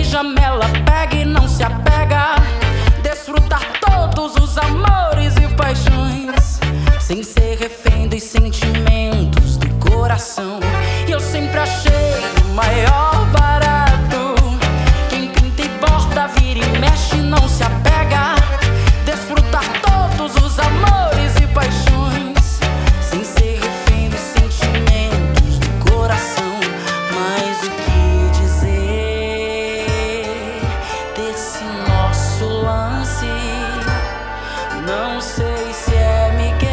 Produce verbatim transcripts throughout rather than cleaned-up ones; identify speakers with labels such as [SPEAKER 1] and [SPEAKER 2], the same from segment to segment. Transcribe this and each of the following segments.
[SPEAKER 1] Jamela pega e não se apega, desfrutar todos os amores e paixões, sem ser refém dos sentimentos do coração. E eu sempre achei o maior barato quem pinta e borda, vira e mexe, não se apega, desfrutar todos os amores e paixões, sem ser refém dos sentimentos do coração. Mas o que dizer desse nosso lance? Não sei se é Miguel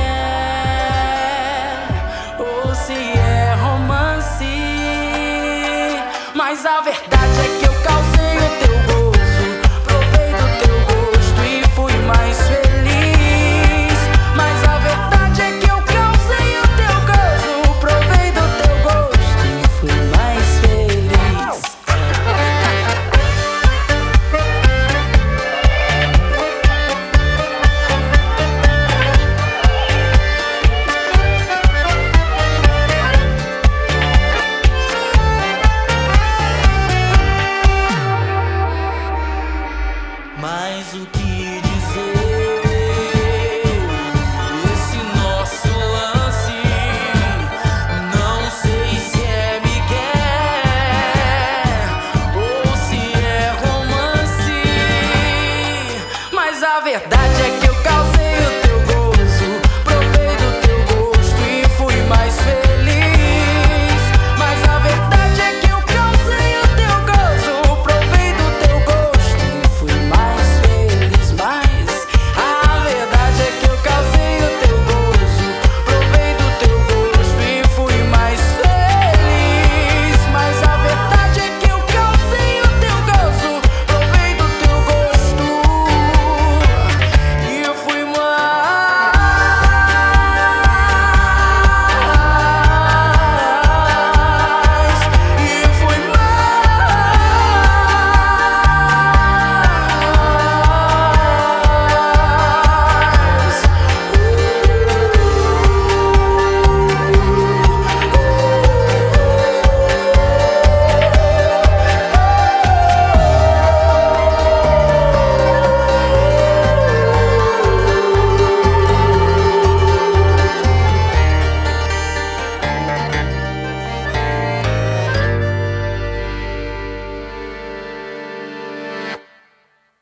[SPEAKER 1] ou se é romance, mas a verdade